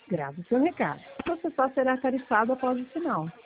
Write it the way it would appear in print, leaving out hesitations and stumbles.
Grave seu recado. O processar será tarifado após o sinal.